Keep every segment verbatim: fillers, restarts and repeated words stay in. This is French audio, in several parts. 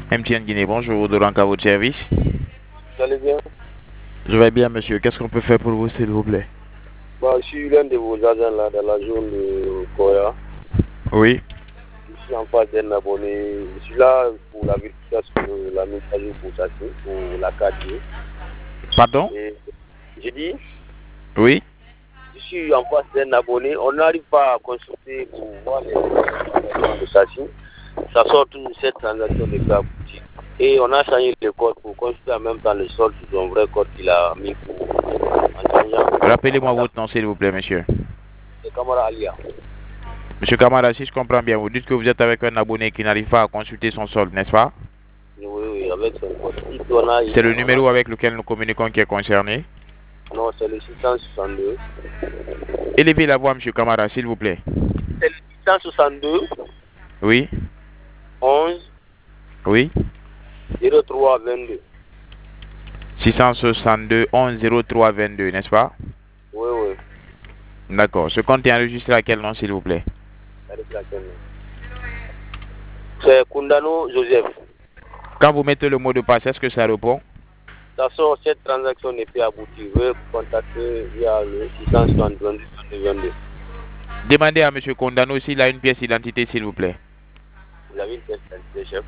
M T N Guinée, bonjour, Dorank à votre service. Vous allez bien? Je vais bien, monsieur. Qu'est-ce qu'on peut faire pour vous, s'il vous plaît? Bah, je suis l'un de vos agents là, dans la zone de Koya. Oui. Je suis en face d'un abonné. Je suis là pour la vérification de la mise à jour pour, ça, pour la quatre G. Pardon? J'ai dit, Oui. je suis en face d'un abonné. On n'arrive pas à consulter pour voir les transactions de Sassi. Ça sort une cette transaction de cas. Et on a changé le code pour consulter en même temps le solde sur son vrai code qu'il a mis pour en changeant. Rappelez-moi votre nom, s'il vous plaît, monsieur. C'est Kamara Alia. Monsieur Kamara, si je comprends bien, vous dites que vous êtes avec un abonné qui n'arrive pas à consulter son solde, n'est-ce pas? Oui, oui, avec son code. C'est le numéro avec lequel nous communiquons qui est concerné? Non, c'est le six cent soixante-deux. Élevez la voix, monsieur Kamara, s'il vous plaît. C'est le six cent soixante-deux. Oui. onze. Oui. zéro trois vingt-deux. six cent soixante-deux onze zéro trois vingt-deux, n'est-ce pas? Oui, oui. D'accord. Ce compte est enregistré à quel nom, s'il vous plaît? C'est Kundano Joseph. Quand vous mettez le mot de passe, est-ce que ça répond? Ça sort, cette transaction n'est plus aboutie. Veuillez contacter via le six cent soixante-deux vingt-deux. Demandez à M. Kondano s'il a une pièce d'identité, s'il vous plaît. Vous avez une pièce d'identité, chef?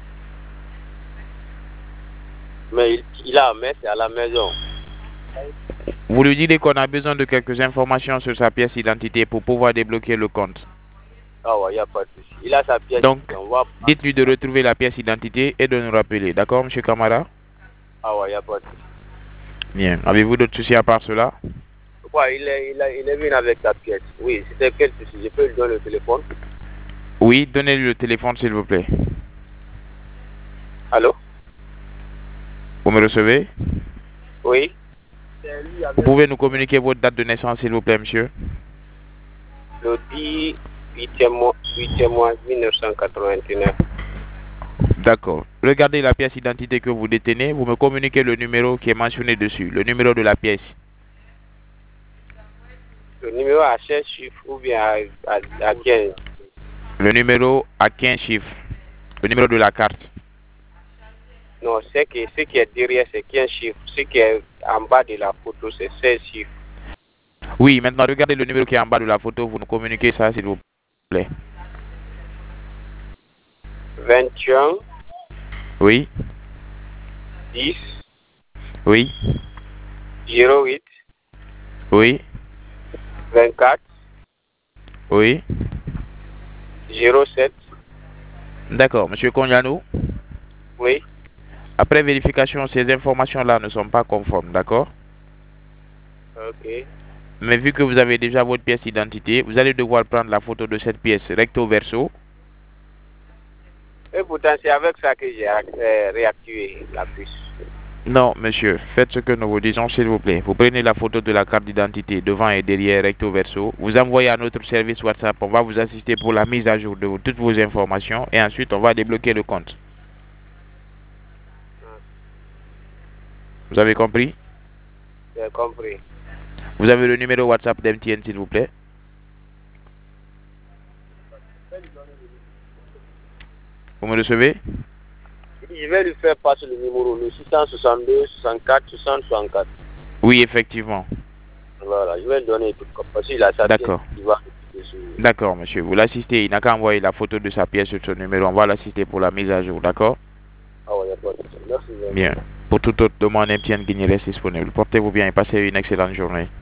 Mais il, il a, mais c'est à la maison. Vous lui dites qu'on a besoin de quelques informations sur sa pièce d'identité pour pouvoir débloquer le compte. Ah ouais, il n'y a pas de souci. Il a sa pièce. Donc, dites-lui de retrouver la pièce d'identité et de nous rappeler. D'accord, M. Kamara? Ah ouais, il n'y a pas de souci. Bien. Avez-vous d'autres soucis à part cela? Ouais, il est, il, est, il est venu avec sa pièce. Oui, c'était quel souci? Je peux lui donner le téléphone? Oui, donnez-lui le téléphone, s'il vous plaît. Allô? Vous me recevez? Oui. Vous pouvez nous communiquer votre date de naissance, s'il vous plaît, monsieur? Le dix huitième mois mille neuf cent quatre-vingt-neuf. D'accord. Regardez la pièce d'identité que vous détenez. Vous me communiquez le numéro qui est mentionné dessus. Le numéro de la pièce. Le numéro à seize chiffres ou bien à, à, à quinze? Le numéro à quinze chiffres. Le numéro de la carte. Non, ce qui, ce qui est derrière, c'est quinze chiffres. Ce qui est en bas de la photo, c'est seize chiffres. Oui, maintenant, regardez le numéro qui est en bas de la photo. Vous nous communiquez ça, s'il vous plaît. vingt et un. Oui. dix. Oui. zéro huit. Oui. vingt-quatre. Oui. zéro sept. D'accord. Monsieur Konyano? Oui. Après vérification, ces informations-là ne sont pas conformes, d'accord? Ok. Mais vu que vous avez déjà votre pièce d'identité, vous allez devoir prendre la photo de cette pièce recto verso. Et pourtant, c'est avec ça que j'ai euh, réactivé la puce. Non, monsieur, faites ce que nous vous disons, s'il vous plaît. Vous prenez la photo de la carte d'identité devant et derrière recto verso. Vous envoyez à notre service WhatsApp. On va vous assister pour la mise à jour de toutes vos informations. Et ensuite, on va débloquer le compte. Vous avez compris? J'ai compris. Vous avez le numéro WhatsApp d'M T N, s'il vous plaît? Vous me recevez? Je vais lui faire passer le numéro, le six cent soixante-deux soixante-quatre soixante soixante-quatre. Oui, effectivement. Voilà, je vais lui donner tout comme parce qu'il a sa pièce. D'accord. D'accord, monsieur. Vous l'assistez. Il n'a qu'à envoyer la photo de sa pièce sur ce numéro. On va l'assister pour la mise à jour, d'accord? Ah ouais, il n'y a pas de souci. Merci. Bien. Pour toute autre demande, M T N Guinée reste disponible. Portez-vous bien et passez une excellente journée.